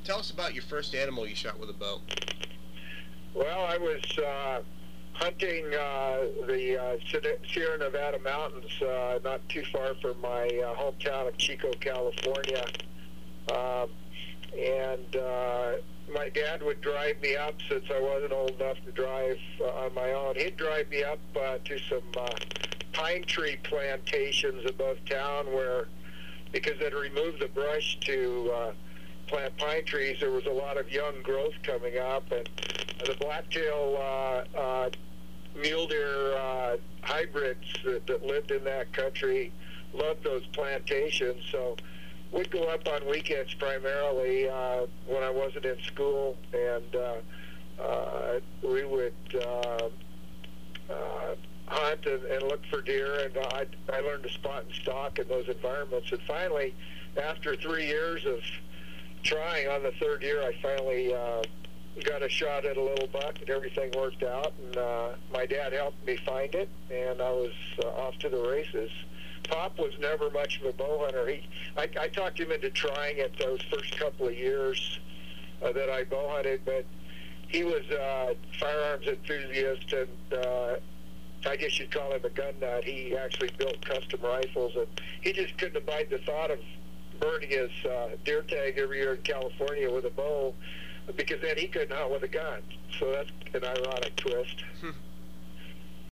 Tell us about your first animal you shot with a bow. Well, I was hunting the Sierra Nevada mountains, not too far from my hometown of Chico, California. And my dad would drive me up since I wasn't old enough to drive on my own. He'd drive me up to some pine tree plantations above town where, because they'd removed the brush to plant pine trees, there was a lot of young growth coming up, and the blacktail mule deer hybrids that lived in that country loved those plantations. So we'd go up on weekends primarily when I wasn't in school, and we would hunt and look for deer, and I learned to spot and stalk in those environments. And finally, after 3 years of trying, on the third year, I finally got a shot at a little buck, and everything worked out. And my dad helped me find it, and I was off to the races. Pop was never much of a bow hunter. I talked him into trying it those first couple of years that I bow hunted, but he was a firearms enthusiast, and I guess you'd call him a gun nut. He actually built custom rifles, and he just couldn't abide the thought of burning his deer tag every year in California with a bow, because then he couldn't hunt with a gun. So that's an ironic twist.